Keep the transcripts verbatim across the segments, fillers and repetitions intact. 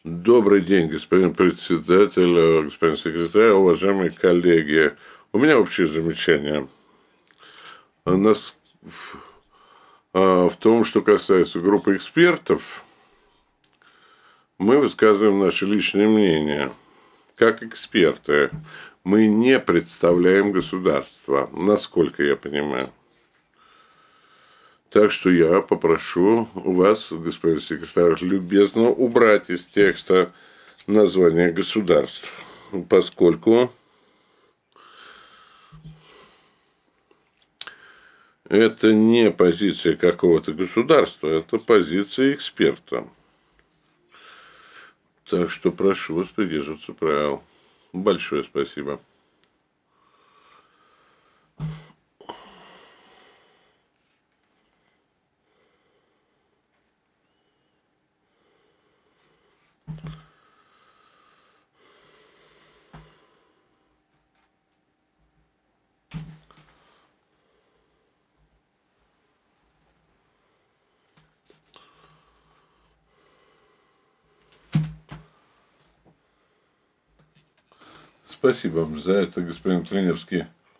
Добрый день, господин председатель, господин секретарь, уважаемые коллеги. У меня общее замечание. У нас в, а, в том, что касается группы экспертов, мы высказываем наше личное мнение. Как эксперты, мы не представляем государство, насколько я понимаю. Так что я попрошу у вас, господин секретарь, любезно убрать из текста название государств, поскольку это не позиция какого-то государства, это позиция эксперта. Так что прошу вас придерживаться правил. Большое спасибо. Спасибо вам за это, господин Тренерский.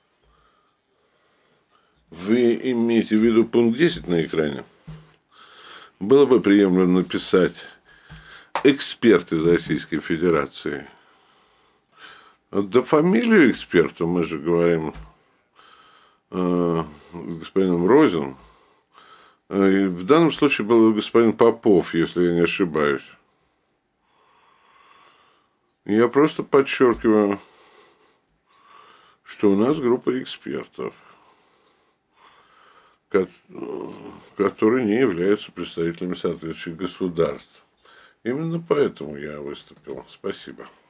Вы имеете в виду пункт десять на экране? Было бы приемлемо написать «эксперт из Российской Федерации». Да фамилию эксперта мы же говорим э, господином Розин. В данном случае был господин Попов, если я не ошибаюсь. Я просто подчеркиваю, что у нас группа экспертов, которые не являются представителями соответствующих государств. Именно поэтому я выступил. Спасибо.